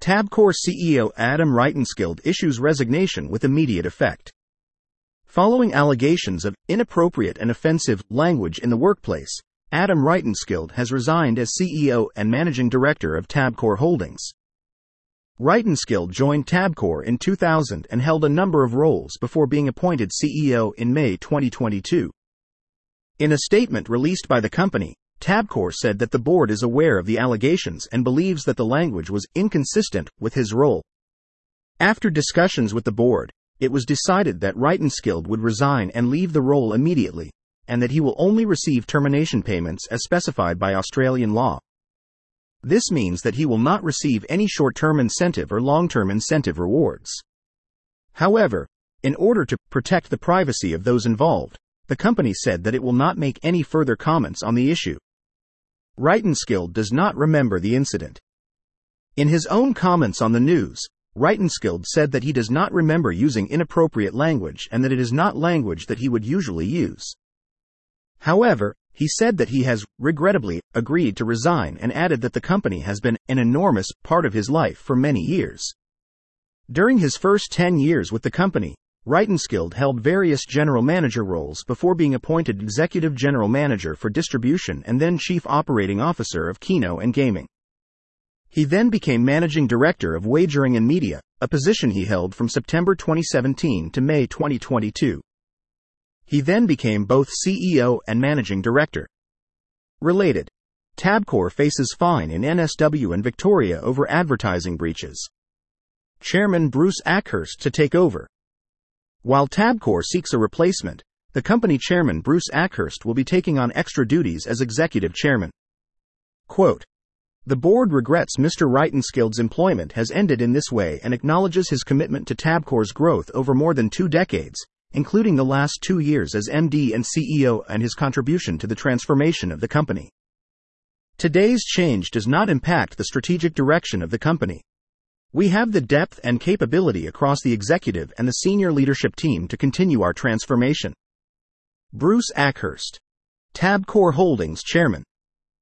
Tabcorp CEO Adam Rytenskild issues resignation with immediate effect. Following allegations of inappropriate and offensive language in the workplace, Adam Rytenskild has resigned as CEO and Managing Director of Tabcorp Holdings. Rytenskild joined Tabcorp in 2000 and held a number of roles before being appointed CEO in May 2022. In a statement released by the company, Tabcorp said that the board is aware of the allegations and believes that the language was inconsistent with his role. After discussions with the board, it was decided that Rytenskild would resign and leave the role immediately, and that he will only receive termination payments as specified by Australian law. This means that he will not receive any short-term incentive or long-term incentive rewards. However, in order to protect the privacy of those involved, the company said that it will not make any further comments on the issue. Rytenskild does not remember the incident. In his own comments on the news, Rytenskild said that he does not remember using inappropriate language and that it is not language that he would usually use. However, he said that he has, regrettably, agreed to resign and added that the company has been an enormous part of his life for many years. During his first 10 years with the company, Rytenskild held various general manager roles before being appointed executive general manager for distribution and then chief operating officer of Keno and Gaming. He then became managing director of wagering and media, a position he held from September 2017 to May 2022. He then became both CEO and managing director. Related, Tabcorp faces fine in NSW and Victoria over advertising breaches. Chairman Bruce Ackhurst to take over. While Tabcorp seeks a replacement, the company chairman Bruce Ackhurst will be taking on extra duties as executive chairman. Quote, "The board regrets Mr. Rytenskild's employment has ended in this way and acknowledges his commitment to Tabcorp's growth over more than 2 decades, including the last 2 years as MD and CEO and his contribution to the transformation of the company. Today's change does not impact the strategic direction of the company. We have the depth and capability across the executive and the senior leadership team to continue our transformation." Bruce Ackhurst, Tabcorp Holdings Chairman.